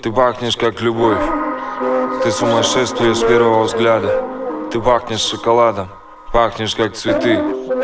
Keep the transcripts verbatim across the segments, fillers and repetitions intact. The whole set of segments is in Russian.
Ты пахнешь как любовь, ты сумасшествие с первого взгляда. Ты пахнешь шоколадом, пахнешь как цветы,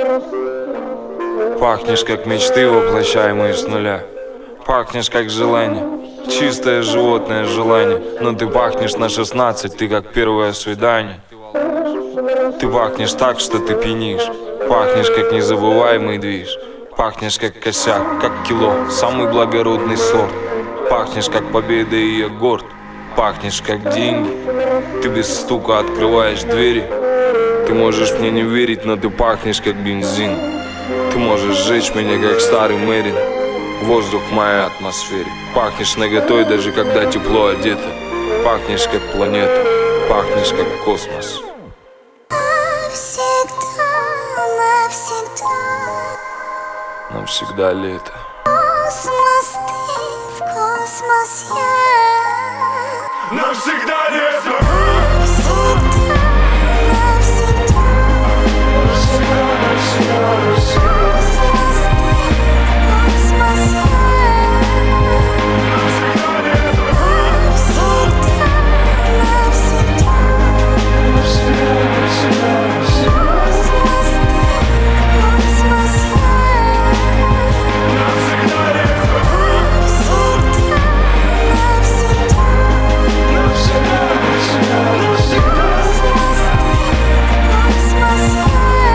пахнешь как мечты, воплощаемые с нуля. Пахнешь как желание, чистое животное желание. Но ты пахнешь на шестнадцать, ты как первое свидание. Ты пахнешь так, что ты пьянишь. Пахнешь как незабываемый движ. Пахнешь как косяк, как кило, самый благородный сорт. Пахнешь как победа, и я горд. Пахнешь как деньги. Ты без стука открываешь двери. Ты можешь мне не верить, но ты пахнешь как бензин. Ты можешь сжечь меня как старый Мэрин. Воздух в моей атмосфере. Пахнешь наготой, даже когда тепло одето. Пахнешь как планета. Пахнешь как космос. Навсегда, навсегда. Навсегда лето. Космос ты, в космос я. Навсегда лето. Навсегда, навсегда. Навсегда, навсегда, навсегда. Космос ты, в космос я. Навсегда лето. Навсегда, навсегда. Навсегда, навсегда, навсегда. Космос ты, в космос я. Навсегда лето. Навсегда, навсегда. Навсегда, навсегда, навсегда. Космос ты, в космос я.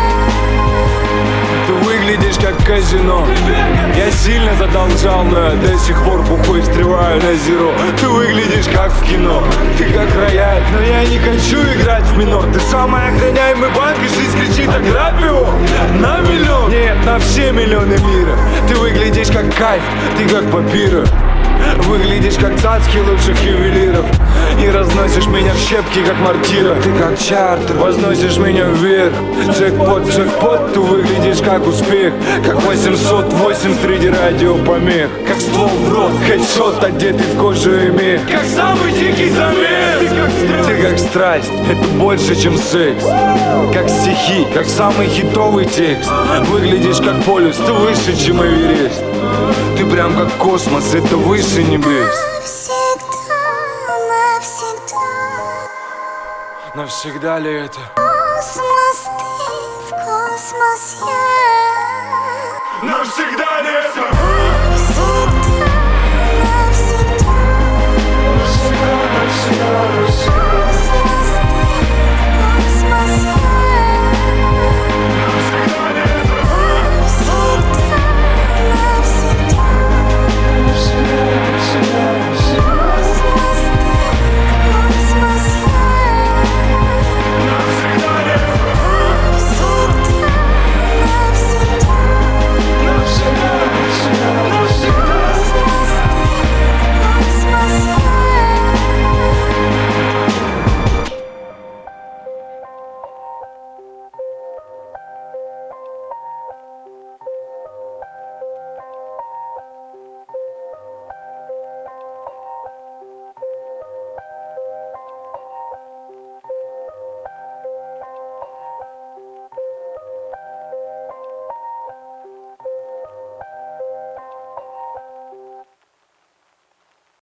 Ты выглядишь как казино. Я сильно задолжал, но я до сих пор бухой встреваю на зеро. Ты выглядишь как в кино. Ты как рояль, но я не хочу играть в минор. Ты самый охраняемый банк, и жизнь кричит: ограбь его на миллион. Нет, на все миллионы мира. Ты выглядишь как кайф, ты как папира. Выглядишь как цацки лучших ювелиров. И разносишь меня в щепки, как мортира. Ты как чартер, возносишь меня вверх. Джекпот, джекпот, ты выглядишь как успех. Как восемьсот восемь среди радиопомех. Как ствол в рот, хедшот, одетый в кожу и мех. Как самый дикий замес. Ты как страсть, ты как страсть, это больше, чем секс. Как стихи, как самый хитовый текст. Выглядишь как полюс, ты выше, чем Эверест. Ты прям как космос, это выше небес. Навсегда, навсегда. Навсегда ли это? Космос ты, в космос я. Навсегда лето.